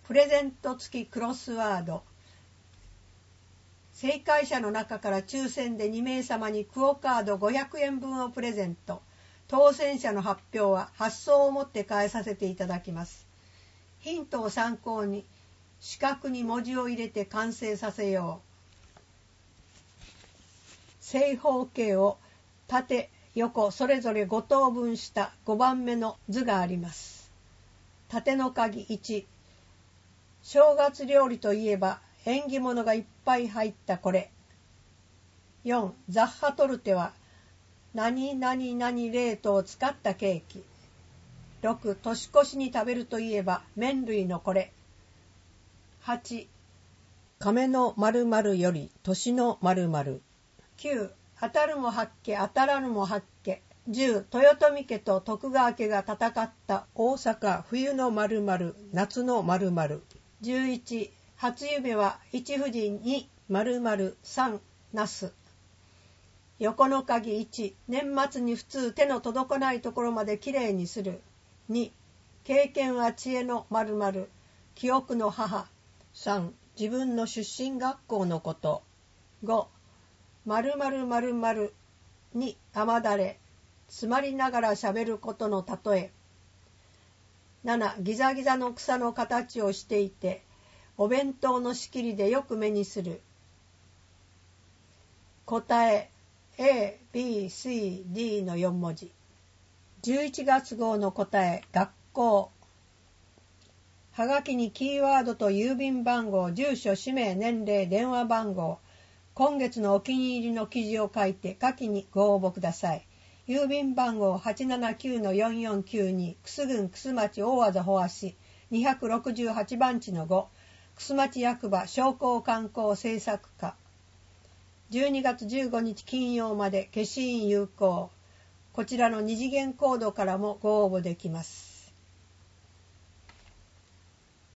プレゼント付きクロスワード。正解者の中から抽選で2名様にクオカード500円分をプレゼント。当選者の発表は発送をもって返させていただきます。ヒントを参考に四角に文字を入れて完成させよう。正方形を縦横それぞれ5等分した5番目の図があります。縦の鍵1、正月料理といえば縁起物がいっぱい入ったこれ。4、ザッハトルテは何々々冷凍を使ったケーキ。6、年越しに食べるといえば麺類のこれ。8、亀の〇〇より年の〇〇。9、当たるも八家当たらぬも八家。10、豊臣家と徳川家が戦った大阪冬の〇〇夏の〇〇。11、初夢は一富士2〇〇3ナス。横の鍵1、年末に普通手の届かないところまできれいにする。2、経験は知恵の〇〇記憶の母。3、自分の出身学校のこと。5、〇〇〇〇に雨だれ詰まりながらしゃべることの例え。7、ギザギザの草の形をしていてお弁当の仕切りでよく目にする。答え A、B、C、D の4文字。11月号の答え、学校。はがきにキーワードと郵便番号、住所、氏名、年齢、電話番号、今月のお気に入りの記事を書いて下記にご応募ください。郵便番号 879-4492 楠郡楠町大和保和市268番地の5、楠町役場商工観光政策課。12月15日金曜まで消印有効。こちらの2次元コードからもご応募できます。